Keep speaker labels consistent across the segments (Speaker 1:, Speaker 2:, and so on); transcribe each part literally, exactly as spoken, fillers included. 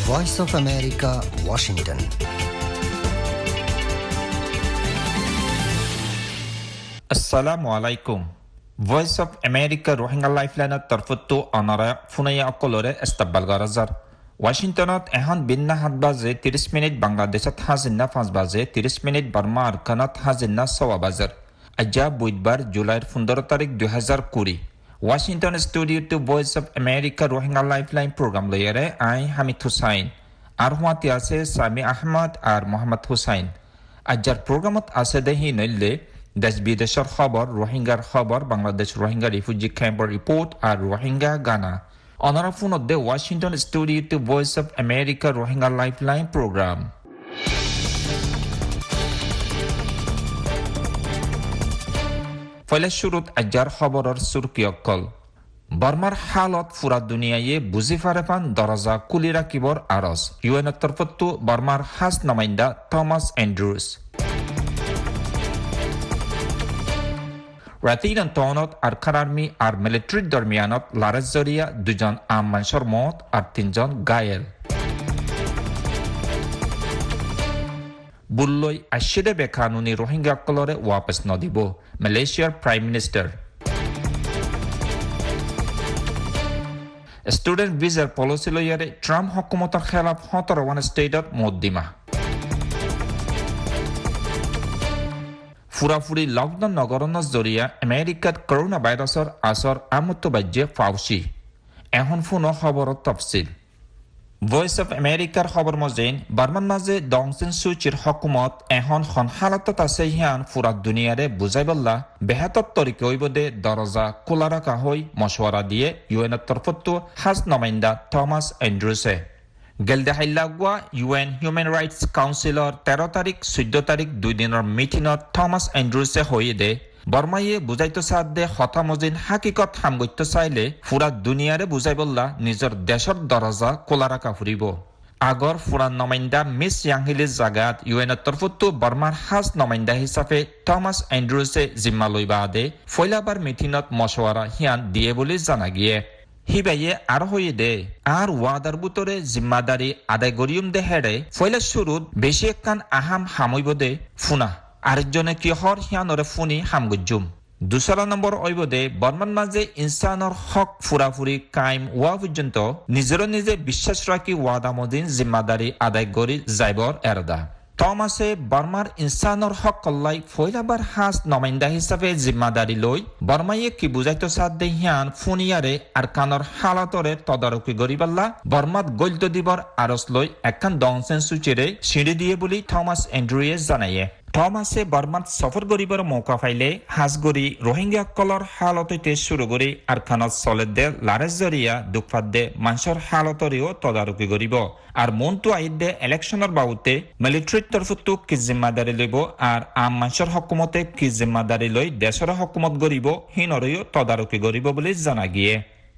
Speaker 1: Voice of America, Washington.
Speaker 2: আসসালামু আলাইকুম। Voice of America Rohingya লাইফলাইনৰ তৰফতো অনাৰা ফুনাইয়া অকলৰে ইস্তাকবাল গৰাজাৰ। ৱাশ্বিংটনত এখন বিন্না সাত বাজে ত্ৰিশ মিনিট, বাংলাদেশত হাজিনা পাঁচ বাজে ত্ৰিশ মিনিট, বাৰ্মা আৰকানত হাজিনা ছৱা বাজাৰ। আজি বুধবাৰ জুলাইৰ পোন্ধৰ তাৰিখ দুহেজাৰ কুৰি। ৱাশ্বিংটন ষ্টুডিঅ'টো Voice of America Rohingya Lifeline programme লৈয়েৰে আই হামিদ হুসাইন আৰু হুৱাতে আছে সামি আহমদ আৰু মোহাম্মদ হুসাইন। আজাৰ প্ৰগ্ৰামত আছে দেহি নল্লে দেশ বিদেশৰ খবৰ, রোহিঙ্গার খবর, বাংলাদেশ রোহিঙ্গা রিফিউজি ক্যাম্পৰ রিপোর্ট আর রোহিঙ্গা গানা। অনারা ফোনত দে Washington studio to Voice of America Rohingya Lifeline programme. ফলে শুরুত আজাৰ খবৰৰ চুরকি অকল। বর্মার হালত ফুরা দুনিয়ায়ে বুজি ফারে পান দরজা কুলি রাখিবর আরজ। ইউএনের তরফতো বর্মার হাজ নমাইন্দা থমাস এন্ড্রুজ। ৰাতিৰ টাউনত আৰখান আৰ্মি আৰু মিলিটাৰীৰ দৰমিয়ানত লাৰাজ জৰিয়া দুজন আম মানুহৰ মত আৰু তিনিজন ঘায়েল। বুল্লৈ আশীৰে বেকানুনি ৰোহিংগাসকলৰে ৱাপছ নদিব মালয়েছিয়াৰ প্ৰাইম মিনিষ্টাৰ। ষ্টুডেণ্ট ভিজাৰ পলিচি লৈয়াৰে ট্ৰাম্প হকুমতৰ খেলাফ সোতৰৱান ষ্টেটত মদ্দিমা। ফুৰাফুৰি লকডাউন নগৰণৰ জৰিয়া আমেৰিকাত কৰোনা ভাইৰাছৰ আচৰ আমতবাজ্যে ফাউচি। এখন ফোনৰ খবৰত তফচিল। ভয়েস অফ আমেৰিকাৰ খবৰ মজেন বাৰ্মান মাজে ডংচিন চুচিৰ হকুমত এখন খন হালাতত আছে হিয়ান ফুৰা দুনিয়াৰে বুজাই বল্লা বেহাতত তৰিকে হৈবদে দৰজা খোলা ৰখা হৈ মশৱাৰা দিয়ে ইউএনৰ তৰফতো হাজ নমাইন্দা থমাস এন্ড্ৰুছে। গেলদে হাইলাগুৱা ইউএন হিউমেন ৰাইটছ কাউন্সিলৰ তেৰ তাৰিখ চৈধ্য তাৰিখ দুই দিনৰ মিটিঙত থমাস এন্ড্ৰুছে হৈ দে বৰ্মায়ে বুজাইতো চাদ দে হতামজিন হাকিকত সামগত্য চাইলে ফুৰা দুনিয়াৰে বুজাই বল্লা নিজৰ দেশৰ দৰজা খোলা ৰাখা ফুৰিব। আগৰ ফুৰা নমাইন্দা মিছ য়াংহিলিৰ জাগাত ইউএনৰ তৰফতো বৰ্মাৰ হাজ নমাইন্দা হিচাপে থমাস এন্ড্ৰুছে জিম্মা লৈ বাদে ফৈলাবাৰ মিটিঙত মশৱাৰা হিয়ান দিয়ে বুলি জানা গিয়ে। হিবাইয়ে আর হয়ে দে আর ওয়াদার বুতরে জিম্মাদারি আদায় গরিয়ম দে হেডে ফয়লা শুরুত বেশি একখান আহাম হামইব দে ফুনা আরেকজনে কি হর হিয়ানরে ফুনি হামগুজুম। দুসরা নম্বর অইব দে বর্মান মাঝে ইনসানর হক ফুরাফুরি কায়েম ওয়া পর্যন্ত নিজের নিজে বিশ্বাস রাখি ওয়াদা মদিন জিম্মাদারি আদায় গরি যাইবর এরদা। টমাসে বর্মার ইনসানর হক কল্লাই ফয়লাবার হাজ নমাইন্দা হিসাবে জিম্মাদারি লই বর্মাইয়ে কি বুঝাইতো সাদ দে হিয়ান ফুনিয়ারে আর কানর হালাতরে তদারকি গরিবাল্লা বর্মাত গল্য দিবর আরস লই একখান ডংসেন সুচিরে সিঁড়ি দিয়ে বলি থমাস এন্ড্রুয়ে জানাইয়ে। থমাসে বর্মাত সফর গরিবর মৌকা পাইলে হাজ গরি রোহিঙ্গা কলর হালততে শুরু করি আর খানত চলে দে লারেজ জরিয়া দুঃখাত দে মানুষের হালতরেও তদারকি করিব আর মনটো আইত দে ইলেকশনের বাবুতে মিলিটারির তরফতো কি জিম্মাদারি লইব আর আম মানুষের হকুমতে কি জিম্মাদারি লই দেশের হকুমত গরিব হিনরেও তদারকি করিব বলে জানা গিয়ে।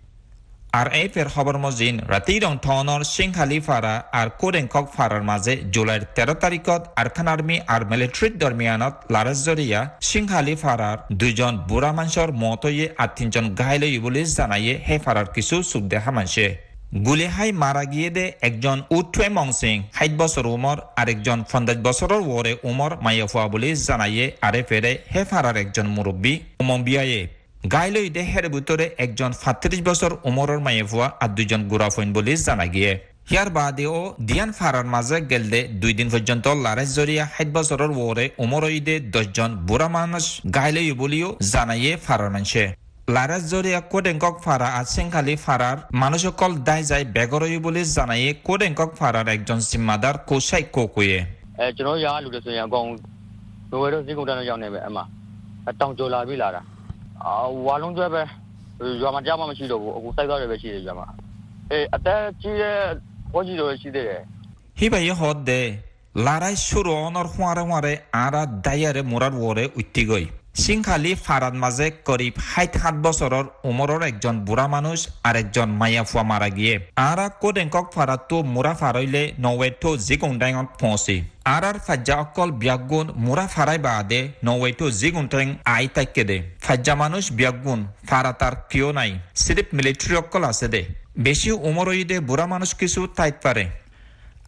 Speaker 2: আর এই ফের খবর মজিন রাতির অংথনৰ সিংহালি ফাৰা আৰু কোৰেংকক ফাৰাৰ মাজে জুলাইৰ তেৰ তাৰিখত আৰখান আৰ্মি আৰু মিলিটাৰীৰ দৰমিয়ানত লাৰাজ জৰিয়া সিংহালি ফাৰাৰ দুইজন বুঢ়া মানুহৰ মত হৈয়ে আৰু তিনিজন ঘাইল হৈ বুলি জানায়ে সেই ফাৰাৰ কিছু চুক দেখা মানছে। গুলিহাই মারা গিয়ে দে একজন উঠে মংসিং ষাট বছর উমর আর একজন পঞ্চাশ বছরের ওরে উমর মাইয়াফুয়া বলে জানাইয়ে আরে ফেরে হে ফারার একজন মুরব্বী উমবিয়ায়ে গাইলই দেহের ভিতরে একজন সাতত্রিশ বছর উমরের মাইয়াফুয়া আর দুইজন গুড়াফইন বলে জানা গিয়ে। ইয়ার বাদেও দিয়ান ফারার মাঝে গেলদে দুই দিন পর্যন্ত লারেজ জরিয়া ষাট বছরের ওরে উমর দে দশজন বুড়া মানুষ গাইলই বলিও জানাইয়ে ফারার মানুষে। লারাজ জরিয়া কোডেংকক ফারা আর সিংহালি ফারার মানুষসকল দায় যায় বেগরই বলে জানাইয়ে কোডেংকক ফারার একজন জিম্মাদার কোসাই কোকুয়ে।
Speaker 3: এကျွန်တော်ရလူတွေဆိုရင်အကောင်ဘဝတော့စီကုန်တန်းရောက်နေပဲအမတောင်ကျော်လာပြီလာတာအာဝါလုံးကျွဲပဲရွာမှာကြားမှမရှိတော့ဘူးအခုစိုက်သွားတယ်ပဲရှိတယ်ရွာမှာအေးအသက်ကြီးတဲ့ဘောကြီးတွေရှိသေးတယ်
Speaker 2: ဟိဘယဟောဒဲলারাই শুরু অনর হুয়ারে হুয়ারে আরা দায়ারে মোরার ওরে উত্তিগই। সিংহালি ফারাদ মাঝে করিব ষাট সাত বছরের উমরের একজন বুড়া মানুষ আর একজন মাইয়াফুয়া মারা গিয়ে আরা কোডেংকক ফারাদ তো মুরা ফারাইলে নওয়েটো জিগুন্ডাইঙত পৌঁছি আর আর ফাজ্জা অকল বিয়াগুন মুরা ফারাই বাদে নওয়েটো জিগুন্ডাইং আই তাইকে দে ফাজ্জা মানুষ বিয়াগুন ফারা তার কিও নাই সিরিপ মিলিটারি অকল আছে দে বেশি উমরইদে বুড়া মানুষ কিছু তাইত পারে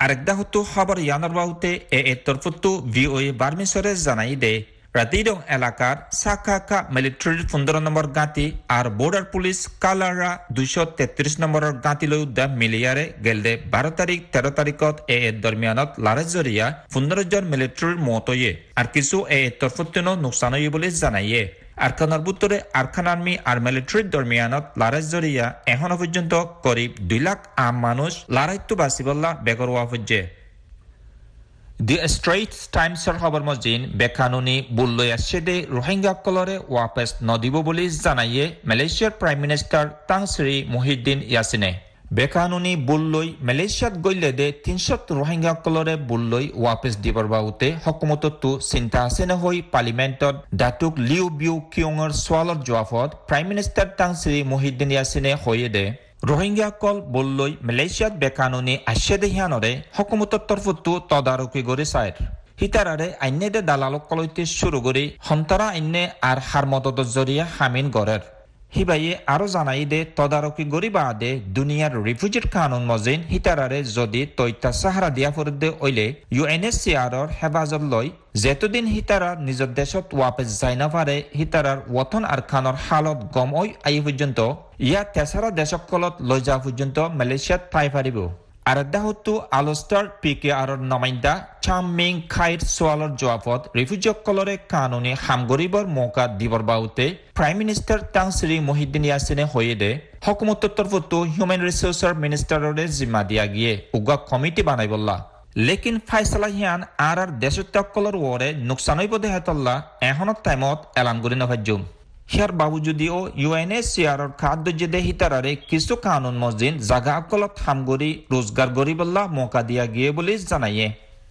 Speaker 2: আরেকদা হতো খবর ইয়ানোর বাহুতে এ এতরফতো ভিওএ বার্মিসরে জানাই দে রাতিরং এলাকার সাকাকা মিলিটারির পনেরো নম্বর গাঁতি আর বর্ডার পুলিশ কালারা দুইশো তেত্রিশ নম্বরের গাঁতি লৈ উদ্যা মিলিয়ারে গেলদে বারো তারিখ তেরো তারিখত এ এর দরমিয়ানত লারে জরিয়া পনেরো জন মিলিটারির মতয়ে আর কিছু এ তরফত্তন নোকসান হয়ে বলে জানাইয়ে আরখানার বুত্তরে আরখান আর্মি আর মিলিটারির দরমিয়ানত লারাই জরিয়া এখনো পর্যন্ত করিব দুই লাখ আম মানুষ লারাইত্তু বাসিবল্লা বেগরওয়া হচ্ছে দি স্ট্রেইটস টাইমসৰ খবৰ মজিন বেকানুনি বুল্লৈ আছে দে ৰোহিংগা কলৰে ৱাপেছ নদিব বুলি জানায়ে মালয়েছিয়াৰ prime minister Tan Sri Muhyiddin ইয়াছিনে বেকানুনি বুল্লৈ মালয়েছিয়াত গইলে দে তিনশত ৰোহিংগা কলৰে বুল্লৈ ৱাপেছ দিবৰ বাউতে হকুমততো চিন্তা আছে নহৈ পাৰ্লিমেণ্টত দাতুক লিউ বিউ কিয়ঙৰ সোৱালৰ জৱাবত prime minister Tan Sri Muhyiddin ইয়াছিনে হৈয়ে দে রোহিঙ্গা কল বললই মালয়েশিয়াত বেকানুনি আশেদে হিয়ানরে হকুমতর তরফতো তদারকি করে চায় হিতারারে আইনে দে দালালক কলইতে শুরু করে হন্তারা আইনে আর হার মদত জরিয়া হামিন গড়ের হিবাইয়ে আরো জানাই দে তদারকি গরি বাদে দুনিয়ার রিফিউজির কানুন মজিন হিতারারে যদি তৈতা সাহারা দিয়া ফরদে ওইলে ইউএনএইচসিআরর হেফাজত লই যেতদিন হিতারা নিজের দেশত ওয়াপেস যাই না পারে হিতারার ওয়াতন আর খানর হালত গম ওই আই পর্যন্ত ইয়া তেসারা দেশকলত লৈ যা পর্যন্ত মালয়েশিয়াত পাই পারিব আর দাহতু আলোস্টার পিকে আর নমাইন্দা চামিং খাইর সোয়ালর জবাবত রিফিউজিসকলরে কানুনি হামগরিবর মৌকা দিবর বাউতে prime minister Tan Sri Muhyiddin ইয়াছিনে হয়ে দে হকুমতর তরফতো হিউম্যান রিসোর্সর মিনিস্টাররে জিম্মা দিয়া গিয়ে উগা কমিটি বানাই বললা লেকিন ফাইসলা হিয়ান আর আর দেশত্যাগকলর ওরে নোকসানই বদে হেতল্লা এখনত টাইমত এলান করি নভাজ্যুম হিয়ার বাবু যদিও ইউএনএইচসিআরর খাদ্য জেদে হিতারারে কিছু কানুন মসজিদ জাগা আকলত হামগরি রোজগার গরিবল্লা মৌকা দিয়া গিয়ে বলে জানাইয়ে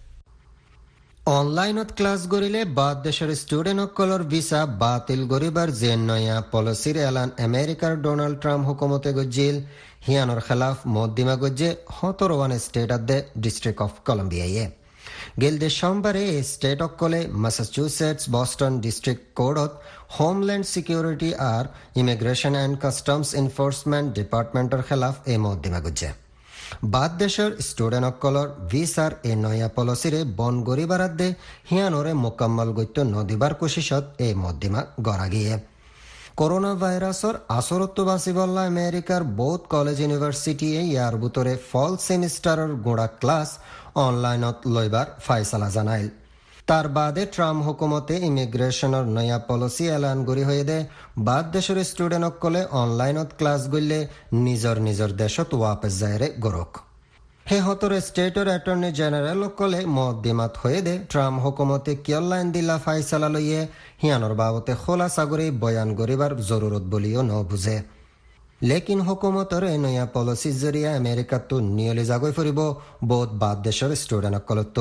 Speaker 1: অনলাইনত ক্লাস গরিলে বাদ দেশের স্টুডেন্ট সকলের ভিসা বাতিল গরিবার যে নয়া পলিসির এলান আমেরিকার ডোনাল্ড ট্রাম্প হুকুমতে গজ্জিল হিয়ানোর খেলাফ মদ্দিমা গজ্জে সতেরোয়ান state of the district of কলম্বিয়ায় গেলদে সোমবারে এই স্টেট অকলে ম্যাসাচুসেটস বস্টন ডিস্ট্রিক্ট কোর্টত হোমল্যান্ড সিকিউরিটি আর ইমিগ্রেশন অ্যান্ড কাস্টমস এনফোর্সমেন্ট ডিপার্টমেন্টের খেলাফ এই মদ্দিমা গজ্জে বাদ দেশের স্টুডেন্ট সকলের ভিসার এই নয়া পলিসিরে বন গরিবার দে হিয়ানোরে মোকাম্মল গত্য নদিবার কোশিশত এই মদ্দিমা গড়া গিয়ে করোনা ভাইরাসর আসরত্ব বাসিবল্লা আমেরিকার বহুত কলেজ ইউনিভার্সিটি ইয়ার ভিতরে ফল সেমিস্টারের গোড়া ক্লাস অনলাইনত লইবার ফাইসালা জানাইল তার বাদে ট্রাম্প হুকুমতে ইমিগ্রেশনের নয়া পলিসি এলান করি হয়ে দে বাদ দেশের স্টুডেন্ট সকলে অনলাইনত ক্লাস গইলে নিজর নিজর দেশত ওয়াপস যায়রে গরক হে হতর স্টেটর অ্যাটর্নি জেনারেল সকলে মদ্দিমাত হয়ে দে ট্রাম্প হুকুমতে কিয়লাইন দিলা ফাইসালা লইয়ে হিয়ানোর বাবতে খোলা সাগরে বয়ান করিবার জরুরত বলিও ন বুঝে লেকিন হুকুমতর এই নয়া পলিসির জরিয়া আমেরিকাত তো নিয়লি জাগৈ ফুরিব বহুত বাদ দেশের স্টুডেন্ট সকলত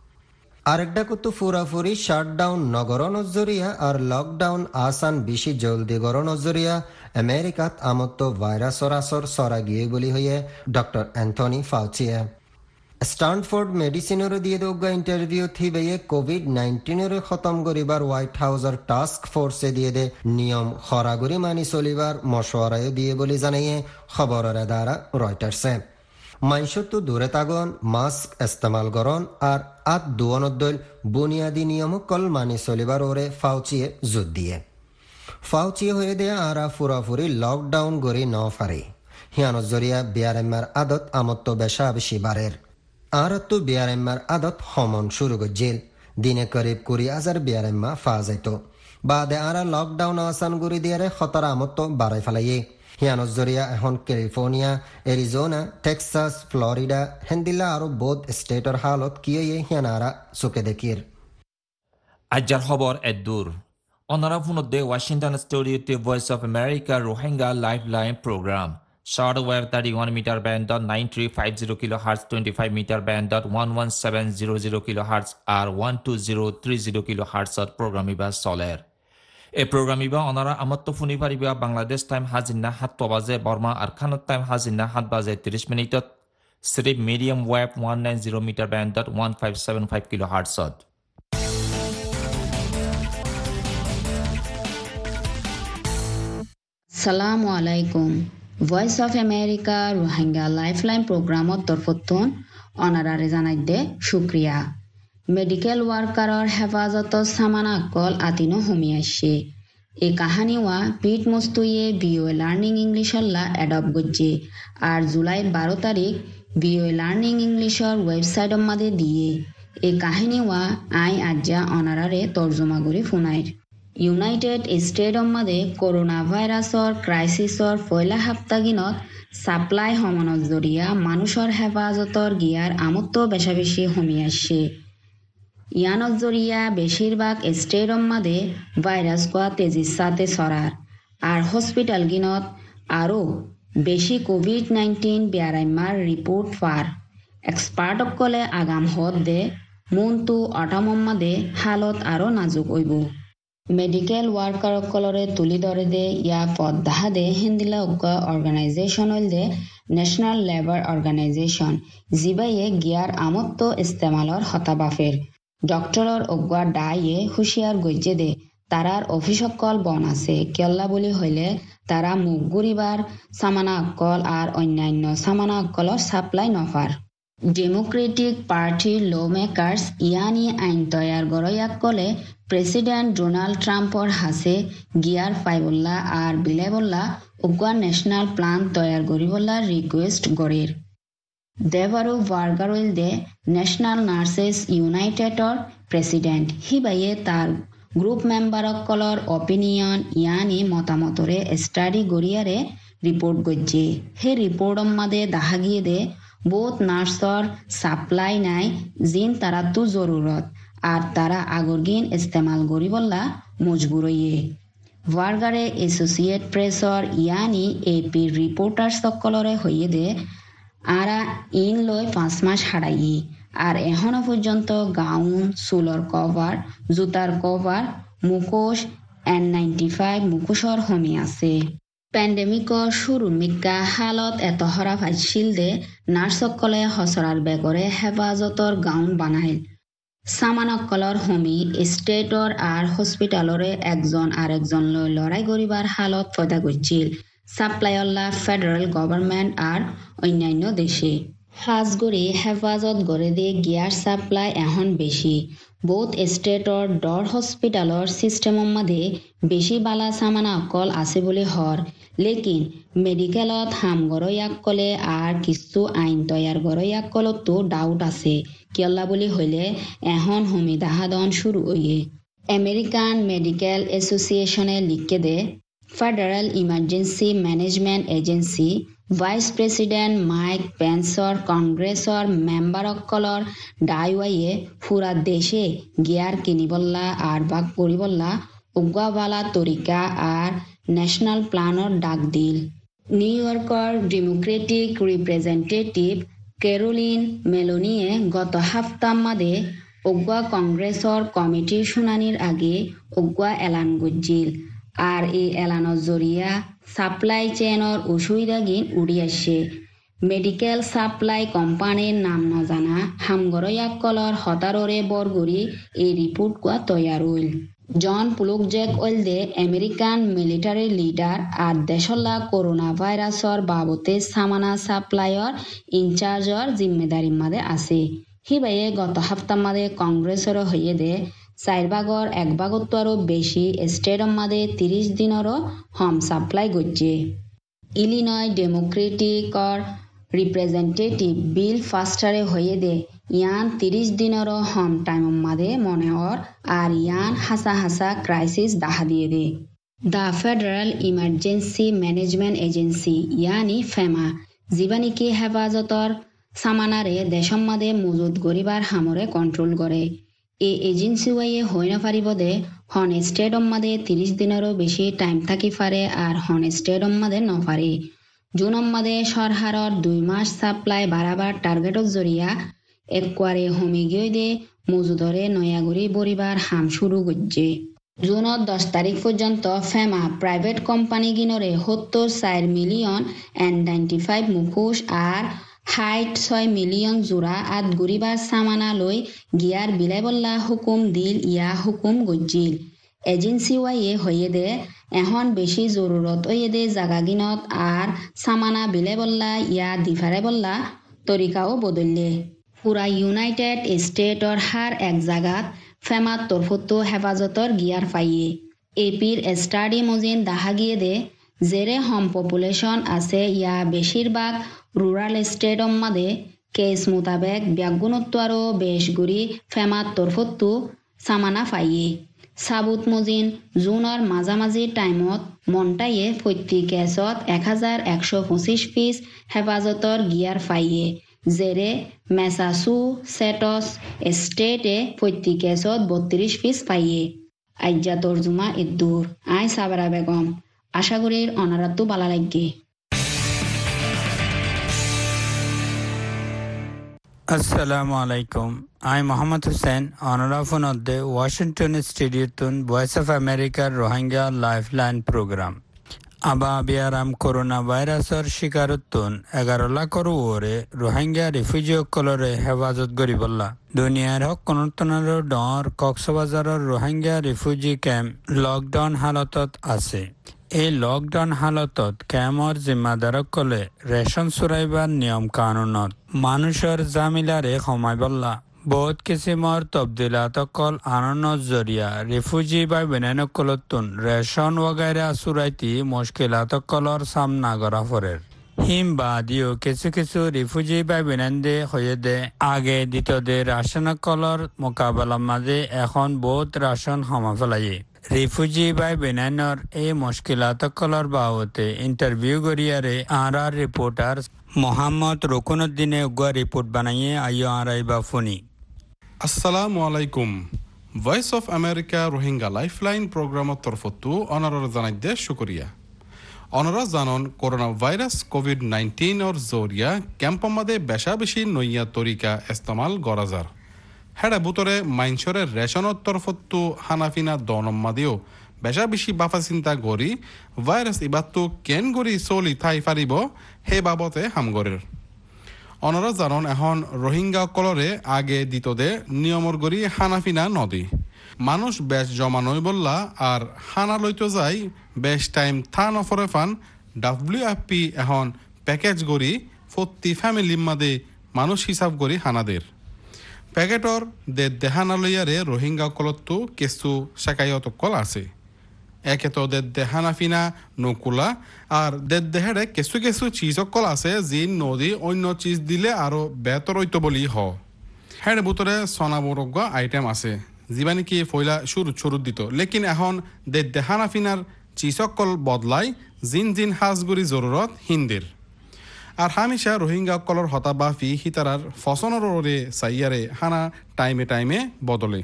Speaker 1: আরেকটা কত ফুরাফুরি শাটডাউন নগর নজরিয়া আর লকডাউন আসান বেশি জলদি গর নজরিয়া আমেরিকাত আমত্ত ভাইরাসর আসর সরা গিয়ে বলি হইয়ে ডক্টর অ্যান্থনি ফাউচিয়া স্ট্যানফোর্ড মেডিসিনের দিয়ে দোগা ইন্টারভিউ থিবেয়ে কোভিড নাইন্টিনের খতম করিবার হোয়াইট হাউসের টাস্ক ফোর্সে দিয়ে দে নিয়ম খরাগরি মানি চলিবার মশওয়ারায় দিয়ে বলি জানাইয়ে খবরের দ্বারা রয়টার্সে মাইশতো দূরে তাগন মাস্ক ইস্তেমাল করন আর আত দুয়নদ্দল বুনিয়াদী নিয়মকল মানি চলিবার ওরে ফাউচিয়ে জোর দিয়ে ফাউচিয়ে হয়ে দেয়া আরা ফুরাফুরি লকডাউন গড়ি ন ফারে হিয়ানোর জরিয়া বিয়ারেম্মার আদত আমত্ত বেশা বেশি বারের আর তো বিয়ারেম্মার আদত হমন শুরু গজ্জিল দিনে করিব কুড়ি হাজার বিয়ারেম্মা ফা যাইত বাদে আরা লকডাউন আসান গুড়ি দিয়ারে খতরা আমত্ত বাড়াই ফেলাইয়ে হিয়ানোর জরিয়া এখন ক্যালিফোর্নিয়া এরিজোনা টেক্সাস ফ্লোরিডা হেন্দিলা আরো বোধ স্টেটর হালত কিয়ে হিয়ানারা চোখে দেখির
Speaker 2: আজ্জার খবর এদুর অনারা ফুনদে ওয়াশিংটন স্টুডিওতে Voice of America Rohingya Lifeline programme short wave thirty-one meter band dot nine three five zero kilohertz twenty-five meter band dot one one seven zero zero kilohertz আর one two zero three zero kilohertz program iba solar এই programme ইবা অনারা আমত্ত ফুনি পারিবা Bangladesh time হাজিনা সাত বাজে বর্মা আর খানত টাইম হাজিনা সাত বাজে ত্রিশ মিনিটত শ্রী medium wave one ninety metre band dot one five seven five kilohertz
Speaker 4: সালামু আলাইকুম Voice of America Rohingya Lifeline প্রোগ্রামত তরফতন অনারারে জানাই দে শুক্রিয়া মেডিকেল ওয়ার্কারর হেফাজত সামানা কল আতিনো হমি আসছে এ কাহানি ওয়া পিট মস্তুয়ে বিও লার্নিং ইংলিশল্লা অ্যাডপ্ট গজ্জে আর জুলাই বারো তারিখ বিও লার্নিং ইংলিশর ওয়েবসাইট মাদে দিয়ে এ কাহিনী ওয়া আই আজ্জা অনারারে তর্জমা করে ফুনাইর ইউনাইটেড স্টেট মাদে করোনা ভাইরাসর ক্রাইসিসর পয়লা হাপ্তাগিনত সাপ্লাই হমনত জরিয়া মানুষৰ হেফাজতর গিয়ার আমত্ত বেশা বেশি হমি আসছে ইয়ানত জরিয়া বেশিরভাগ স্টেটর মাদে ভাইরাস কোয়া তেজির সাথে সরার আর হসপিটাল গিনত আরও বেশি কোভিড নাইন্টিন বেয়ারাইমার রিপোর্ট ফার এক্সপার্টসকলে আগাম হদ দে মনটো অটামম্মাদে হালত আরও নাজুক হইব মেডিকেল ওয়ার্কারসকলরে তুলি ধরে দে ইয়া পদ্দাহা দে হিন্দিলা উগ্গা অর্গানাইজেশন হইল দে ন্যাশনাল লেবার অর্গানাইজেশন জিবাইয়ে গিয়ার আমত্ত ইস্তেমালর হতাবাফের ডক্টরর অগ্গা ডাইয়ে হুঁশিয়ার গজ্জে দে তারার অফিসকল বন আছে কেল্লা বলি হইলে তারা মুখ গুরিবার সামানা অক্কল আর অন্যান্য সামানা অক্কলর সাপ্লাই নফার ডেমোক্রেটিক পার্টির ল মেকার্স ইয়ানি আইন তৈয়ার গরয়াক কলে প্রেসিডেন্ট ডোনাল্ড ট্রাম্পর হাসে গিয়ার ফাইবুল্লাহ আর বিলাইবুল্লাহ উগ্গা ন্যাশনাল প্ল্যান তৈয়ার গরিবুল্লাহ রিকোয়েস্ট গড়ের দেবারু ভার্গারুইল দে ন্যাশনাল নার্সেস ইউনাইটেডর প্রেসিডেন্ট হিবাইয়ে তার গ্রুপ মেম্বারসকলর অপিনিয়ন ইয়ানি মতামতরে স্টাডি গড়িয়ারে রিপোর্ট গজ্জে হে রিপোর্ট মাদে দেখা গিয়ে দে বহুত নার্সর সাপ্লাই নাই জিন তারা তু জরুরত আর তারা আগরগিন ইস্তেমাল গরিবল্লা মজবুর হইয়ে ভার্গারে এসোসিয়েট প্রেসর ইয়ানি এপি রিপোর্টার সকলরে হইয়ে দে আরা ইন লই পাঁচ মাস হারাইয়ে আর এখনো পর্যন্ত গাউন চুলর কভার জুতার কভার মুখোশ এন নাইনটি ফাইভ মুখোশর হমি আছে পেণ্ডেমিকৰ শুরু মিকা হালত এত হরা ফাইছিল দে নার্সকলে হসরার বেগরে হেফাজতর গাউন বানাইল সামানকলর হমি স্টেটর আর হসপিটালরে একজন আরেকজন লৈ লড়াই করিবার হালত পয়দা করছিল সাপ্লাইল্লা ফেডারেল গভর্নমেন্ট আর অন্যান্য দেশে হাজগড়ি হেফাজত গড়ে দিয়ে গিয়ার সাপ্লাই এখন বেশি বহুত স্টেটর ডর হসপিটালর সিস্টেমৰ মাঝে বেশি বালা সামানা অকল আছে বলে হর লেকিন মেডিকেলত হাম গরয়াক কলে আর কিছু আইন তৈয়ার গরয়াক কলতো ডাউট আছে কিয়ল্লা বলি হইলে এখন হমিদাহাদন শুরু হইয়ে আমেরিকান মেডিকেল এসোসিয়েশনে লিখে দে federal emergency management agency vice president Mike পেন্সর কংগ্রেসর মেম্বারসকলর ডাইওয়াইয়ে পুরা দেশে গিয়ার কিনিবল্লা আর বাক করিবল্লা উগ্গাবালা তরিকা আর ন্যাশনাল প্ল্যানর ডাক দিল নিউ ইয়র্কর ডেমোক্রেটিক রিপ্রেজেন্টেটিভ ক্যারোলিন মেলোনিয়ে গত হাফতার মাদে উগ্গা কংগ্রেসর কমিটির শুনানির আগে উগ্গা এলান গজ্জিল আর এই এলানোর জরিয়া সাপ্লাই চেইনৰ অসুবিধাগিন উড়ি আসছে মেডিকেল সাপ্লাই কোম্পানির নাম নজানা হামগরয়াকলর হতাররে বরগরি এই রিপোর্ট কোয়া তৈয়ার হইল জন পুলুকজেক ওইল দে আমেরিকান মিলিটারি লিডার আর দেশল্লা করোনা ভাইরাসর বাবতে সামানা সাপ্লাইর ইনচার্জর জিম্মেদারির মাদে আছে হিবাইয়ে গত হাপ্তার মাদে কংগ্রেসের হইয়ে দে চার ভাগর এক ভাগত্ব আরো বেশি স্টেটর মাদে তিরিশ দিনেরও হম সাপ্লাই গজ্জে ইলিনয় ডেমোক্রেটিকর রিপ্রেজেন্টেটিভ বিল ফাস্টারে হয়ে দে ইয়ান তিরিশ দিনেরও হম টাইম মাদে মনে হর আর ইয়ান হাসা হাসা ক্রাইসিস দেখা দিয়ে দে the federal emergency management agency ইয়ানি ফেমা জীবানিকি হেফাজতর সামানারে দেশম মাদে মজুদ গরিবার হামরে কন্ট্রোল করে এই এজেন্সি ওয়াইয়ে হই না পারিব দে হন স্টেটম মাদে তিরিশ দিনেরও বেশি টাইম থাকি পারে আর হন স্টেটম মাদে নপারে জুনম মাদে সরহারর দুই মাস সাপ্লাই বাড়াবার টার্গেটর জরিয়া একবারে হমি গিয়ে দে মজুদরে নয়াগুড়ি বরিবার হাম শুরু গজ্জে জুনত দশ তারিখ পর্যন্ত ফেমা প্রাইভেট কোম্পানি গিনরে সত্তর চার মিলিয়ন এন নাইনটি ফাইভ মুখোশ আর হাইট ছয় মিলিয়ন জোড়া আদ গুরিবার সামানা লই গিয়ার বিলাইবল্লা হুকুম দিল ইয়া হুকুম গজ্জিল এজেন্সি ওয়াইয়ে হইয়ে দে এখন বেশি জরুরত হইয়ে দে জাগাগিনত আর সামানা বিলাইবল্লা ইয়া দিফারাইবল্লা তরিকাও বদললে পুরা ইউনাইটেড ষ্টেটৰ হার এক জাগাত ফেমাত তরফতো হেফাজতর গিয়ার পাইয়ে এপির স্টাডি মজিন দেখা গিয়ে দে জেরে হোম পপুলেশন আছে ইয়া বেশিরভাগ রুরাল স্টেটর মাদে কেস মোতাবেক ব্যাগুণত্ব আরও বেশ গুড়ি ফেমাত তরফতো সামানা পাইয়ে সাবুত মজিন জুনের মাঝামাঝি টাইমত মন্টাইয়ে প্রতি কেছত এক হাজার একশো পঁচিশ পিস হেফাজতর গিয়ার পাইয়ে জেরে মেসাচুসেটস স্টেটে প্রতি কেছত বত্রিশ পিস পাইয়ে আজ্জা তর্জুমা ইদ্দুর আই সাবরা বেগম আশা করি অনারাত্তু বালা লাগে।
Speaker 5: আসসালামু আলাইকুম আই মোহাম্মদ হুসেন অনারাফুন অদ্দে ওয়াশিংটন স্টুডিওতুন ভয়েস অফ আমেরিকার রোহিঙ্গা লাইফলাইন প্রোগ্রাম আবা বিয়ারাম করোনা ভাইরাসর শিকারতুন এগারো লাখর ওরে রোহিঙ্গা রিফিউজি সকলরে হেফাজত গরিবল্লা দুনিয়ার হক কনতনার ডর কক্সবাজারের রোহিঙ্গা রিফিউজি ক্যাম্প লকডাউন হালতত আছে। এই লকডাউন হালতত ক্যাম্পর জিম্মাদারকলে রেশন চুরাইবার নিয়ম কানুনত মানুষের জামিলারে সময় বল্লা বহুত কিসিমর তবদিলাতকল আনন্দ জরিয়া রিফিউজি বা বেনানকলতুন রেশন ওগাইরা চুরাইতি মুশকিলাতকলর সামনা করা ফরের হিম বাদিও কিছু কিছু রিফিউজি বা বেনান্দে হয়ে দে আগে দিত দে রাশনকলর মোকাবেলার মাঝে এখন বহুত রাশন হমা ফেলাইয়ে রিফিউজি বাই বেনাইনর এই মুশকিলাতকলর বাবতে ইন্টারভিউ করিয়ারে আরার রিপোর্টার মোহাম্মদ রুকনুদ্দিনে উগা রিপোর্ট বানাইয়ে আইয় আরাই বা ফোনি।
Speaker 6: আসসালামু আলাইকুম Voice of America Rohingya Lifeline প্রোগ্রামত তরফতো অনারর জানাইদে শুকরিয়া অনারা জানন করোনা ভাইরাস কোভিড নাইন্টিনের জরিয়া ক্যাম্পমাদে বেশা বেশি নইয়া তরিকা ইস্তেমাল গরাজার হেডা বুতরে মাইনসরের রেশনের তরফতো হানাফিনা দনম্মাদিও বেশা বেশি বাফা চিন্তা গরি ভাইরাস ইবাত্তু কেন গরি চলি থাই ফারিব হে বাবতে হামগরের অনারা জানন এখন রোহিঙ্গা কলরে আগে দিত দে নিয়মর গরি হানাফিনা নদী মানুষ বেশ জমা নই বললা আর হানা লইতো যাই বেশ টাইম থা নফরে ফান ডাব্লিউ এফ পি এখন প্যাকেজ গরি প্রতি ফ্যামিলি মাদে মানুষ হিসাব গরি হানাদের প্যাকেটর দে দেহানা লইয়ারে রোহিঙ্গা কলতো কিছু শেখায়ত কল আছে একে তো দে দেহানা ফিনা নকুলা আর দে দেহেরে কিছু কিছু চিজ কল আছে যি নদী অন্য চিজ দিলে আরো বেতর হইতো বলি হ হের ভিতরে সনাবরজ্ঞ আইটেম আছে যিবা নাকি ফইলা শুরু শুরু দিত লেকিন এখন দে দেহানা ফিনার চিসকল বদলাই জিন জিন হাজগুড়ি জরুরত হিন্দির আর হামেশা রোহিঙ্গা কলর হতাবাফি হিতারার ফসনের ওরে সাইয়ারে হানা টাইমে টাইমে বদলে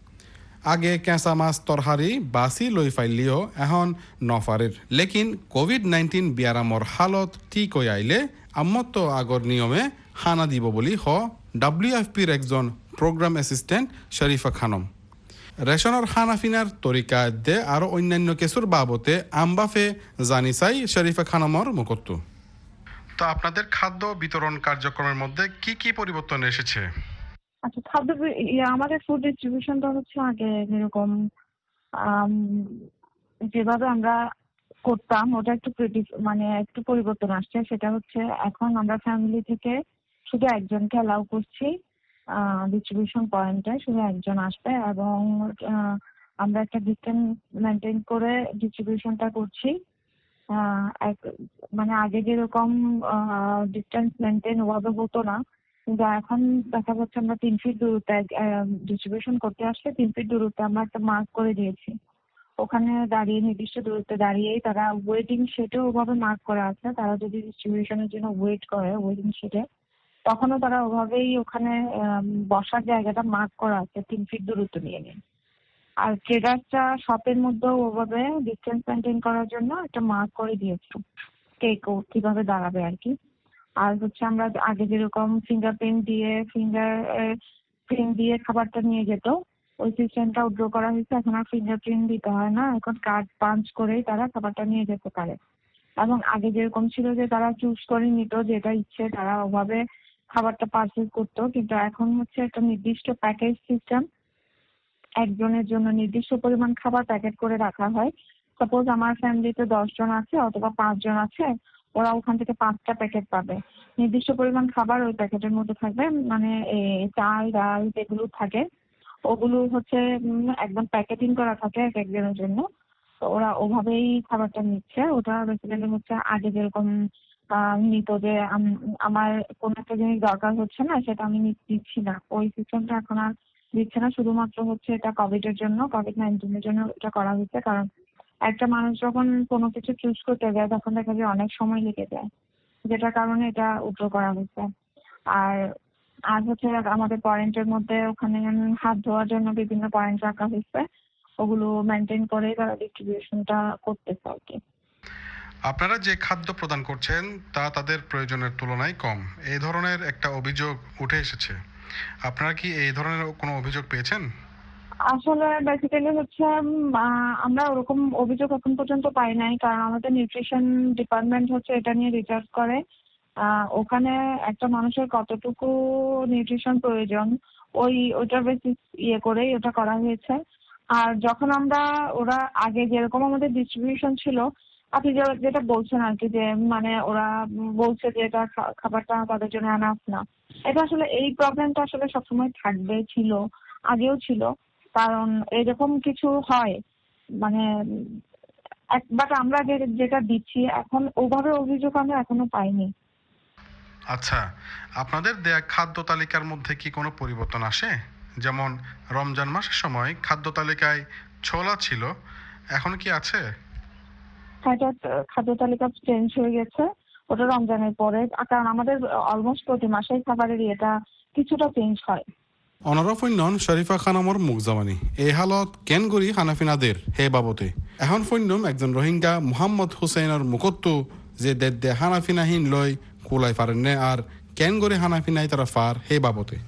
Speaker 6: আগে কেঁচা মাছ তরহারি বাসি লই ফাইলিও এখন নফারের লেকিন কোভিড নাইন্টিন বিয়ারামর হালত ঠিক হয়ে আইলে আম্মত আগর নিয়মে হানা দিব বলি হ ডাব্লিউ এফ পির একজন প্রোগ্রাম অ্যাসিস্ট্যান্ট শরীফা খানম রেশনের হানাফিনার তরিকা দে আরো অন্যান্য কিছুর বাবতে আমবাফে জানি চাই শরীফা খানমর মুখত্ব তো আপনাদের খাদ্য বিতরণ কার্যক্রমের মধ্যে কি কি পরিবর্তন এসেছে?
Speaker 7: আচ্ছা, খাদ্য আমাদের ফুড ডিস্ট্রিবিউশনটা হচ্ছে আগে যেরকম যেভাবে আমরা করতাম ওটা একটু মানে একটু পরিবর্তন আসছে। সেটা হচ্ছে এখন আমরা ফ্যামিলি থেকে শুধু একজনকে অ্যালাউ করছি ডিস্ট্রিবিউশন পয়েন্টে, শুধু একজন আসবে এবং আমরা একটা ডিস্টেন্স মেনটেন করে ডিস্ট্রিবিউশনটা করছি। মানে আগে যেরকম ডিস্টেন্স মেনটেন ওভাবে হতো না, কিন্তু এখন দেখা যাচ্ছে আমরা তিন ফিট দূরত্বে ডিস্ট্রিবিউশন করতে আসলে তিন ফিট দূরত্বে আমরা একটা মার্ক করে দিয়েছি। ওখানে দাঁড়িয়ে নির্দিষ্ট দূরত্বে দাঁড়িয়েই তারা ওয়েটিং শেডে ওভাবে মার্ক করা আছে। তারা যদি ডিস্ট্রিবিউশনের জন্য ওয়েট করে ওয়েটিং শেডে, তখনও তারা ওভাবেই ওখানে বসার জায়গাটা মার্ক করা আছে তিন ফিট দূরত্ব নিয়ে নিয়ে। আর ট্রেডার্সটা শপের মধ্যেও ওভাবে ডিস্টেন্স মেনটেন করার জন্য একটা মার্ক করে দিয়েছে কে কিভাবে দাঁড়াবে আর কি। আর হচ্ছে আমরা আগে যেরকম ফিঙ্গারপ্রিন্ট দিয়ে ফিঙ্গার প্রিন্ট দিয়ে খাবারটা নিয়ে যেত, ওই সিস্টেমটা উড্র করা হয়েছে। এখন আর ফিঙ্গারপ্রিন্ট দিতে হয় না, এখন কার্ড পাঞ্চ করেই তারা খাবারটা নিয়ে যেতে পারে। এবং আগে যেরকম ছিল যে তারা চুজ করে নিত যেটা ইচ্ছে, তারা ওভাবে খাবারটা পারচেজ করতো, কিন্তু এখন হচ্ছে একটা নির্দিষ্ট প্যাকেজ সিস্টেম। একজনের জন্য নির্দিষ্ট পরিমাণ খাবার প্যাকেট করে রাখা হয়। সাপোজ আমার ফ্যামিলিতে দশ জন আছে অথবা পাঁচ জন আছে, ওরা ওখান থেকে পাঁচটা প্যাকেট পাবে। নির্দিষ্ট পরিমাণ খাবার ওই প্যাকেটের মধ্যে থাকবে, মানে চাল ডাল যেগুলো থাকে ওগুলো হচ্ছে একদম প্যাকেটিং করা থাকে এক একজনের জন্য। তো ওরা ওভাবেই খাবারটা নিচ্ছে। ওটা বেসিক্যালি হচ্ছে আগে যেরকম নিত যে আমার কোন একটা জিনিস দরকার হচ্ছে না সেটা আমি দিচ্ছি না, ওই সিস্টেমটা এখন আর দিচ্ছে না। শুধুমাত্র হচ্ছে এটা কোভিড এর জন্য, কোভিড নাইন্টিনের জন্য এটা করা হয়েছে। কারণ একটা মানুষ যখন কোনো কিছু চুজ করতে যায় তখন দেখা যায় অনেক সময় লেগে যায়, যেটার কারণে এটা উদ্র করা হয়েছে। আর আর হচ্ছে আমাদের পয়েন্টের মধ্যে ওখানে হাত ধোয়ার জন্য বিভিন্ন পয়েন্ট রাখা হয়েছে, ওগুলো মেনটেন করে তারা ডিস্ট্রিবিউশনটা করতেছে আর কি।
Speaker 6: আপনারা যে খাদ্য প্রদান করছেন তা তাদের প্রয়োজনের তুলনায় কম, এই ধরনের একটা অভিযোগ উঠে এসেছে। আপনারা কি এই ধরনের কোনো অভিযোগ পেয়েছেন?
Speaker 7: আসলে বেসিক্যালি হচ্ছে আমরা ওরকম অভিযোগ এখন পর্যন্ত পাই নাই, কারণ আমাদের নিউট্রিশন ডিপার্টমেন্ট হচ্ছে এটা নিয়ে রিসার্চ করে। ওখানে একটা মানুষের কতটুকু নিউট্রিশন প্রয়োজন ওই ওইটার বেসিস ইয়ে করেই ওটা করা হয়েছে। আর যখন আমরা ওরা আগে যেরকম আমাদের ডিস্ট্রিবিউশন ছিল, আপনি যেটা বলছেন আর কি, যে মানে ওরা বলছে যে এটা খাবারটা তাদের জন্য এনাফ না, এটা আসলে এই প্রবলেমটা আসলে সবসময় থাকবে, ছিল আগেও ছিল। কারণ এরকম কিছু হয় মানে বাট আমরা যেটা দিচ্ছি এখন ওভাবে অভিযোগ আমরা এখনো পাইনি।
Speaker 6: আচ্ছা, আপনাদের দেয়া খাদ্য তালিকার মধ্যে কি কোনো পরিবর্তন আসে? যেমন রমজান মাসের সময় খাদ্য তালিকায় ছোলা ছিল, এখন কি আছে?
Speaker 7: খাদ্য তালিকা চেঞ্জ হয়ে গেছে ওটা রমজানের পরে, কারণ আমাদের অলমোস্ট প্রতি মাসেই খাবারের এটা কিছুটা চেঞ্জ হয়।
Speaker 6: অনরফন্যন শরীফা খানামর মুগজামানি এই হালত কেন গরি হানাফিনাদের হে বাবতে এখন ফন্যম একজন রোহিঙ্গা মোহাম্মদ হুসেনের মুকত্তু যে দেদে হানাফিনাহীন লই কুলাই পারেন আর কেন গরি হানাফিনাই তারা ফার হে বাবতে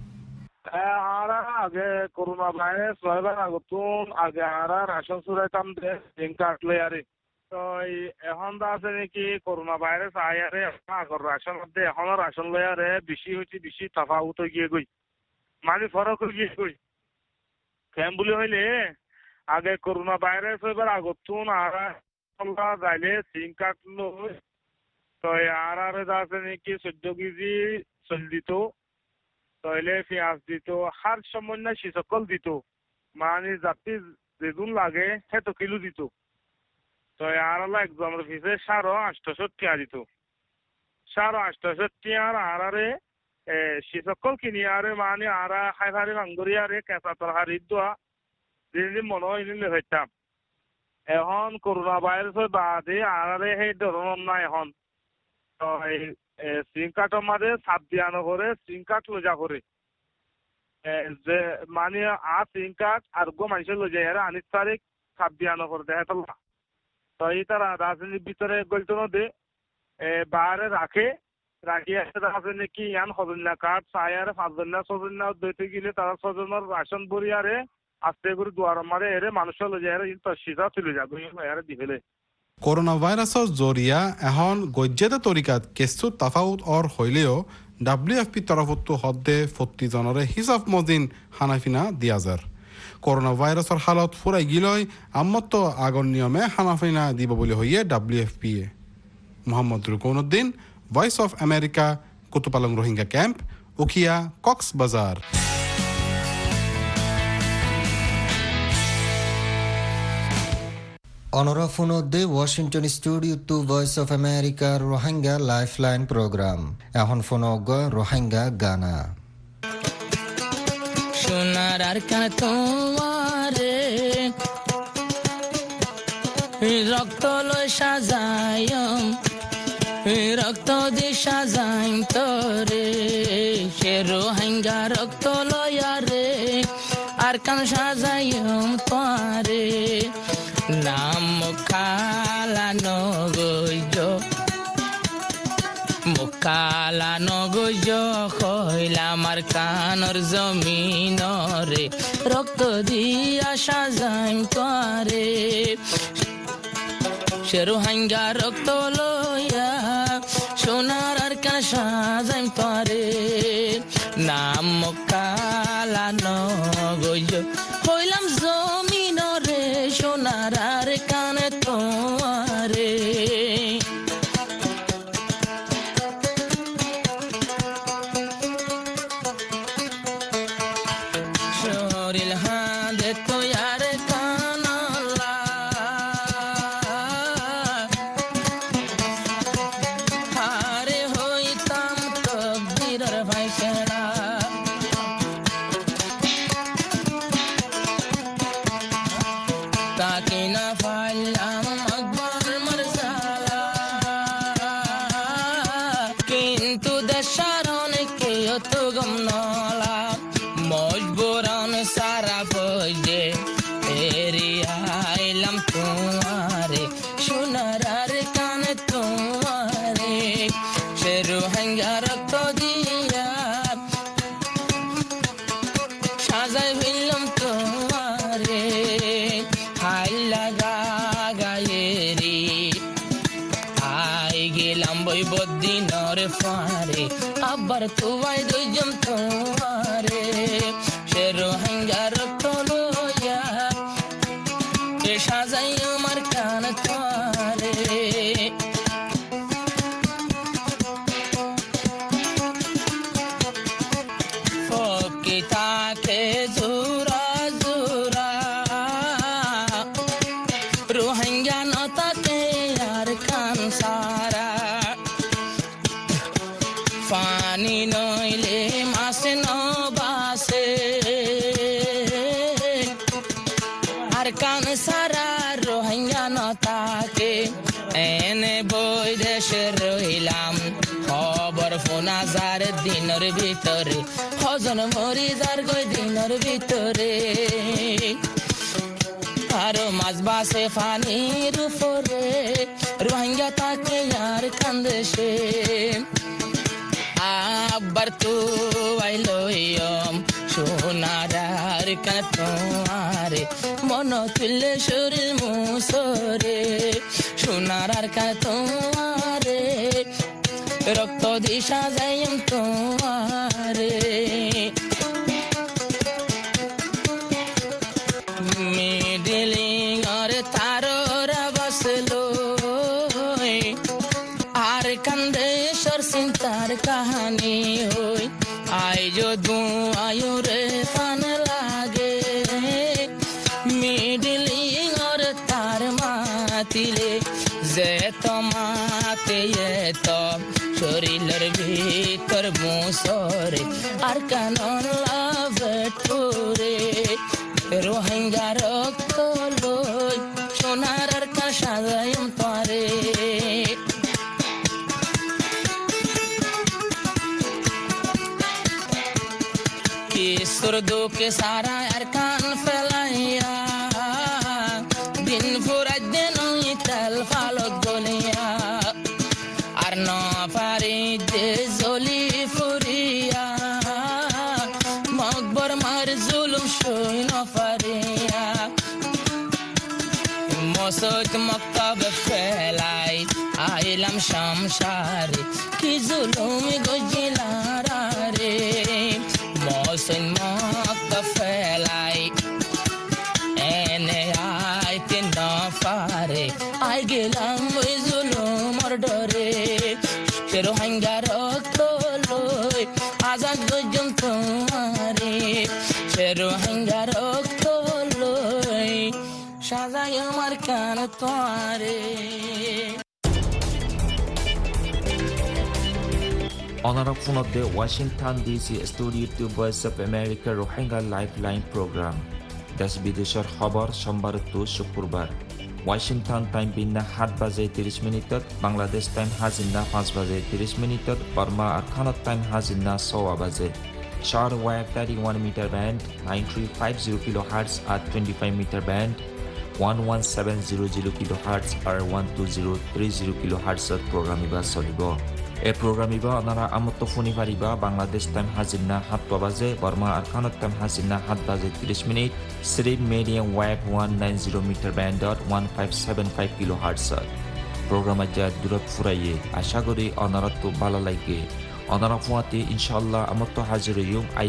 Speaker 8: আরা আগে করোনা ভাইরাস ছয়বার আগতুন আগে আরা রাশন সুরাইতাম দে জিং কাটলে আরে তো এখন দা আছে নাকি করোনা ভাইরাস আয়ারে আগর রাশন মধ্যে এখন রাশন লয়ারে বেশি হইছে, বেশি তফাউত হয়ে গিয়ে গই মানে ফরক হয়ে গিয়ে গই কেন বলে হইলে আগে করোনা ভাইরাস হইবার আগতুন আরা যাইলে জিং কাটলো তো আর আরে দা আছে নাকি চোদ্দ কেজি চল দিত, তাইলে পেঁয়াজ দিত, হার সমন্য সে সকল দিত, মানে যাতে যেগুন লাগে সেত কিলো দিত। তো আর একজনের পিছিয়ে সাড়ে আটশো টিয়া দিত, সাড়ে আটশো টিয়ার আর আরে সে সকল কিনি আরে মানে আর খাই হারি ভাঙ্গরি আরে কেঁচা তরকারি দোয়া যেদিন মনে হয় নিলে হইতাম। এখন করোনা ভাইরাসের বাদে আর আরে সেই ধরনের না এখন তো সিম কার্ডের মাঝে সাত দিয়ানো করে সিম কার্ড লোজা করে যে মানে আর সিম কার্ড আর গো মানুষের লোজা এরা আনিস তারিখ সাত দিয়ানো করে দেখা তো তো এই তারা রাজনীতির ভিতরে গলতো নদে বাইরে রাখে রাখি আসতে রাজনীতি কি ইয়ান সজন্যা কার্ড চাই আরে পাঁচজন্যা ছজন্যা দইতে গেলে তারা ছজনের রাশন বরি আরে আস্তে করে দুয়ার মারে এরে মানুষের লোজা এরা কিন্তু সিধা চলে যাবে এরা দি ফেলে
Speaker 6: করোনা ভাইরাসর জরিয়া এখন গজ্জাতে তরিকাত কেসু তাফাউত অর হইলেও ডাব্লিউ এফ পি তরফতো হদ্দে ফত্তি জনরে হিসাব মদিন হানাফিনা দিয়াজার করোনা ভাইরাসর হালত ফুরাই গিলয় আম্মত আগর নিয়মে হানাফিনা দিব বলে হইয়ে ডাব্লিউ এফ পি এ Mohammad Ruknuddin, Voice of America, Kutupalong Rohingya camp, Ukhia, Cox's Bazar.
Speaker 1: অনরা ফোনদে Washington studio to Voice of আমেরিকার রোহিঙ্গা লাইফলাইন প্রোগ্রাম এখন ফোন রোহিঙ্গা গানা
Speaker 9: সোনার আর কান তোমারে রক্ত লয় সাজায়ম রক্ত দিয়ে সাজাইম তোরে সে রোহিঙ্গা রক্ত লয়ারে আর কান সাজাইম তোরে নাম মুখালা নগৈজ মুখালা নগৈজ কইলাম আর কানর জমিনরে রক্ত দিয়া সাজাইম তোরে সে রোহিঙ্গা রক্ত লইয়া সোনার আর কান সাজাইম তোরে নাম মুখালা নগৈজ কইলাম জমিনরে সোনার আর কানে তোমারে nola mojburan sara foje eria ilam tumare shunarar kan tumare sheru hangar to diya shazai film tumare hai laga gayeri ai gelam boy bodinor fare abar tuwai dujum tumare sheru hangar toloya e shazai umar kan tumare fokita ke zura zura ruhanga nota ke yar kan sara fani noile mase no base ar kan sara rohanga nota ke ene boy deshe roilam খবর ফোনাজার দিনের ভিতরে হজন মরি যার গই দিনের ভিতরে আরো মাছ বাসে ফানির উপরে রোহিঙ্গা তাকে আর কান্দেশে আবার তো আইলো ইয়ম সোনারার কাতোয়ারে মন তুলে শরীর মুসরে সোনারার কাতোয়ারে রক্ত দিশা যাইম তোমারে মিডিলিং আর তাররা বসলো আর কান্দে সর চিন্তার কাহানি হই আই যদু আয়ুরে ফান লাগে মিডিলিং আর তার মাতিলে যে তোমাতে তো শরীরের ভিতর মুসরে আর কানন লাভে রোহিঙ্গা রক্ত লই সোনার আর কাশা যাইম পারে কিশোর দুকে সারা আর কান ফেলাইয়া দিন ফুরাই দিন তেল ফালত গলিয়া আর ন পারি যে জলি ফুরিয়া মকবর মার জুলুম সই ন পারিয়া মসজিদ মক্তব ফেলাই আইলাম শামশারে কি জুলুম গজিলা রে মসজিদ মক্তব ফেলাই এনে আইতে ন পারে আই গেলাম ওই জুলুমর ডরে রোহিঙ্গা রক্ত লই আজাদ গজম তোমারে সে রোহিঙ্গা রক্ত লই সাজাই আমার কান তোমারে
Speaker 2: Honorable of the Washington D C Studio to Voice of America Rohingya Lifeline Program. দেশ বিদেশের খবর সোমবার তো শুক্রবার ওয়াশিংটন টাইম বিন্না সাত বাজে ত্ৰিশ মিনিটত বাংলাদেশ টাইম হাজিনা পাঁচ বাজে ত্ৰিশ মিনিটত বর্মা আর খানত টাইম হাজিনা ছয় বাজে short wave thirty-one meter band nine three five zero kilohertz at twenty-five meter band one one seven zero zero kilohertz or one two zero three zero kilohertz program iba solibo এই program iba anara amotto phone pariba Bangladesh time hazinna সাত baje Burma ar Khanot time hazinna সাত baje ত্ৰিশ minute stream medium wave one ninety meter band dot one five seven five kilohertz program aja durot furaye asha kori anara to bala lage anara fuati inshallah amotto hajiriyum ai